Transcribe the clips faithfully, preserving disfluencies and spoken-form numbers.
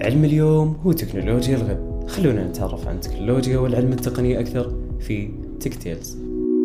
علم اليوم هو تكنولوجيا الغد. خلونا نتعرف عن التكنولوجيا والعلم التقني أكثر في تكتيلز.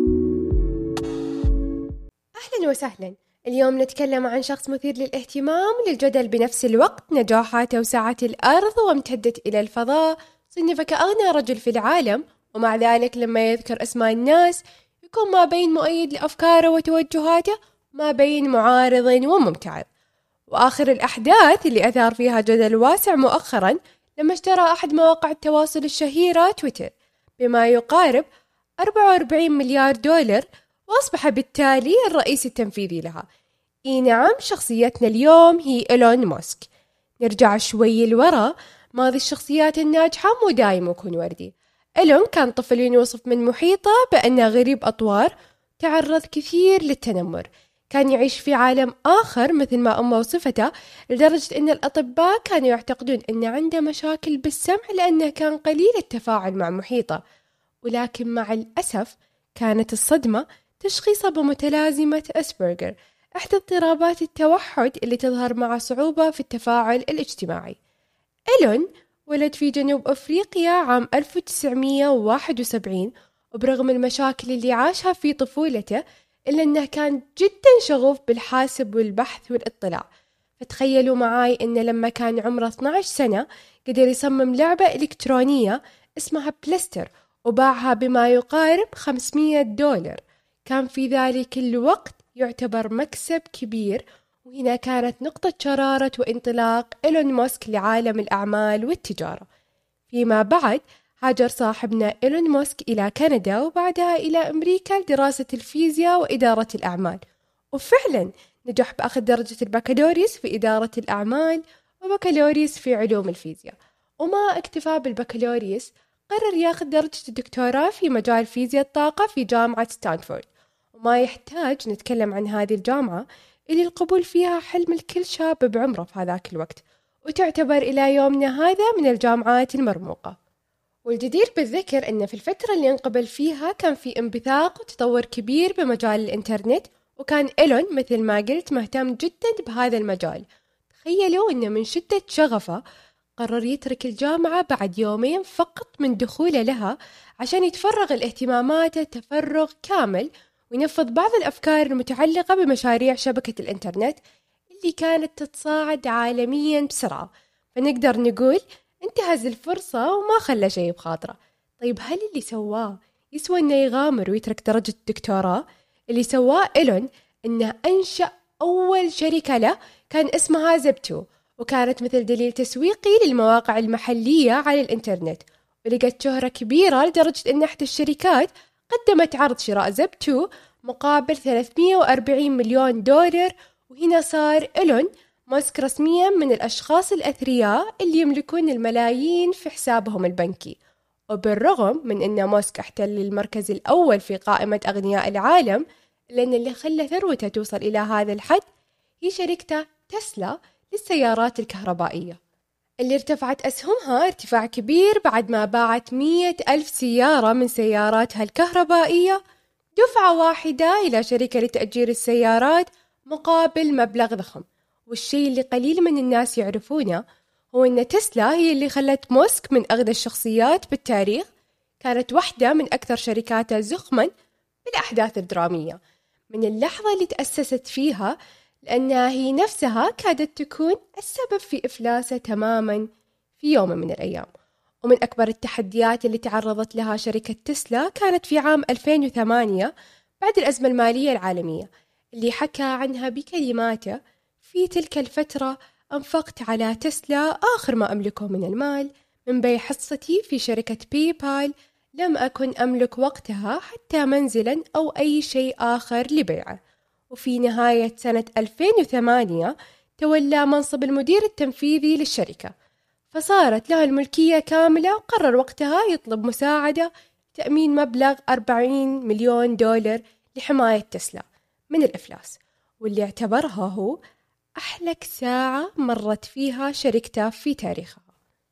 أهلا وسهلا. اليوم نتكلم عن شخص مثير للاهتمام وللجدل بنفس الوقت. نجاحاته وسعت الأرض وامتدت إلى الفضاء، صنف كأغنى رجل في العالم، ومع ذلك لما يذكر اسماء الناس يكون ما بين مؤيد لأفكاره وتوجهاته ما بين معارض وممتعض. وآخر الأحداث اللي أثار فيها جدل واسع مؤخرا لما اشترى أحد مواقع التواصل الشهيرة تويتر بما يقارب أربعة وأربعين مليار دولار، وأصبح بالتالي الرئيس التنفيذي لها. إي نعم، شخصيتنا اليوم هي إيلون ماسك. نرجع شوي لورا، ماضي الشخصيات الناجحة مو دايم يكون وردي. إيلون كان طفل يوصف من محيطه بأنه غريب أطوار، تعرض كثير للتنمر، كان يعيش في عالم آخر مثل ما أمه وصفته، لدرجة أن الأطباء كانوا يعتقدون أن عنده مشاكل بالسمع لأنه كان قليل التفاعل مع محيطه. ولكن مع الأسف كانت الصدمة تشخيصه بمتلازمة أسبرغر، إحدى اضطرابات التوحد اللي تظهر مع صعوبة في التفاعل الاجتماعي. إيلون ولد في جنوب أفريقيا عام ألف وتسعمية وواحد وسبعين، وبرغم المشاكل اللي عاشها في طفولته إلا أنه كان جدا شغوف بالحاسب والبحث والاطلاع. فتخيلوا معاي أنه لما كان عمره اثني عشر سنة قدر يصمم لعبة إلكترونية اسمها بلستر، وباعها بما يقارب خمسمية دولار. كان في ذلك الوقت يعتبر مكسب كبير، وهنا كانت نقطة شرارة وانطلاق إيلون ماسك لعالم الأعمال والتجارة. فيما بعد هاجر صاحبنا إيلون ماسك إلى كندا وبعدها إلى أمريكا لدراسة الفيزياء وإدارة الأعمال، وفعلا نجح بأخذ درجة البكالوريوس في إدارة الأعمال وبكالوريوس في علوم الفيزياء. وما اكتفى بالبكالوريوس، قرر ياخذ درجة الدكتوراه في مجال فيزياء الطاقة في جامعة ستانفورد. وما يحتاج نتكلم عن هذه الجامعة اللي القبول فيها حلم الكل شاب بعمره في هذاك الوقت، وتعتبر إلى يومنا هذا من الجامعات المرموقة. والجدير بالذكر أن في الفترة اللي انقبل فيها كان في انبثاق وتطور كبير بمجال الإنترنت، وكان إيلون مثل ما قلت مهتم جدا بهذا المجال. تخيلوا أنه من شدة شغفه قرر يترك الجامعة بعد يومين فقط من دخوله لها عشان يتفرغ لاهتماماته تفرغ كامل، وينفذ بعض الأفكار المتعلقة بمشاريع شبكة الإنترنت اللي كانت تتصاعد عالميا بسرعة. فنقدر نقول انتهز الفرصة وما خلى شيء بخاطره. طيب هل اللي سواه يسوى انه يغامر ويترك درجة الدكتوراه؟ اللي سواه إيلون انه انشأ اول شركة له كان اسمها زبتو، وكانت مثل دليل تسويقي للمواقع المحلية على الانترنت، ولقت شهرة كبيرة لدرجة ان احدى الشركات قدمت عرض شراء زبتو مقابل ثلاثمية وأربعين مليون دولار. وهنا صار إيلون ماسك رسميا من الأشخاص الأثرياء اللي يملكون الملايين في حسابهم البنكي. وبالرغم من أن ماسك احتل المركز الأول في قائمة أغنياء العالم، لأن اللي خلى ثروته توصل إلى هذا الحد هي شركته تسلا للسيارات الكهربائية، اللي ارتفعت أسهمها ارتفاع كبير بعد ما باعت مية ألف سيارة من سياراتها الكهربائية دفعة واحدة إلى شركة لتأجير السيارات مقابل مبلغ ضخم. والشيء اللي قليل من الناس يعرفونه هو أن تسلا هي اللي خلت ماسك من أغنى الشخصيات بالتاريخ. كانت واحدة من أكثر شركاتها زخما بالأحداث الدرامية من اللحظة اللي تأسست فيها، لأنها هي نفسها كادت تكون السبب في إفلاسه تماما في يوم من الأيام. ومن أكبر التحديات اللي تعرضت لها شركة تسلا كانت في عام ألفين وثمانية بعد الأزمة المالية العالمية، اللي حكى عنها بكلماته: في تلك الفترة أنفقت على تسلا آخر ما أملكه من المال من بيع حصتي في شركة باي بال. لم أكن أملك وقتها حتى منزلا أو أي شيء آخر لبيعه. وفي نهاية سنة ألفين وثمانية تولى منصب المدير التنفيذي للشركة، فصارت له الملكية كاملة، وقرر وقتها يطلب مساعدة تأمين مبلغ أربعين مليون دولار لحماية تسلا من الإفلاس، واللي اعتبرها هو أحلك ساعة مرت فيها شركته في تاريخها.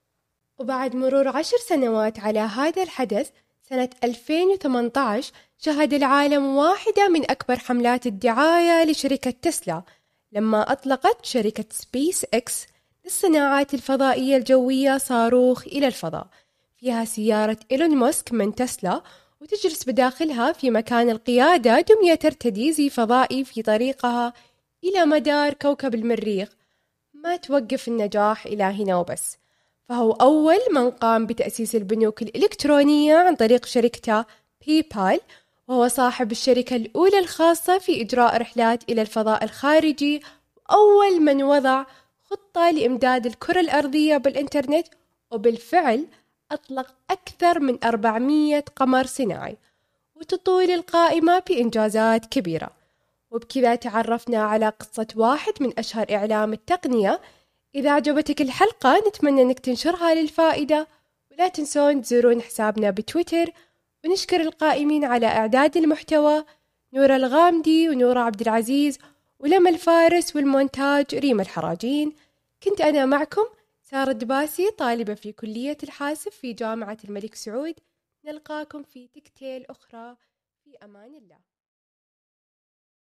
وبعد مرور عشر سنوات على هذا الحدث، سنة ألفين وثمانية عشر شهد العالم واحدة من أكبر حملات الدعاية لشركة تسلا لما أطلقت شركة سبيس إكس الصناعات الفضائية الجوية صاروخ إلى الفضاء، فيها سيارة إيلون ماسك من تسلا، وتجلس بداخلها في مكان القيادة دمية ترتدي زي فضائي في طريقها إلى مدار كوكب المريخ. ما توقف النجاح إلى هنا وبس، فهو أول من قام بتأسيس البنوك الإلكترونية عن طريق شركته باي بال، وهو صاحب الشركة الأولى الخاصة في إجراء رحلات إلى الفضاء الخارجي، وأول من وضع خطة لإمداد الكرة الأرضية بالإنترنت، وبالفعل أطلق أكثر من أربعمية قمر صناعي، وتطول القائمة بإنجازات كبيرة. وبكذا تعرفنا على قصة واحد من أشهر إعلام التقنية. إذا عجبتك الحلقة نتمنى أنك تنشرها للفائدة، ولا تنسون تزورون حسابنا بتويتر. ونشكر القائمين على إعداد المحتوى، نورة الغامدي ونورة عبد العزيز ولما الفارس، والمونتاج ريم الحراجين. كنت أنا معكم سارة الدباسي، طالبة في كلية الحاسب في جامعة الملك سعود. نلقاكم في تكتيل أخرى، في أمان الله.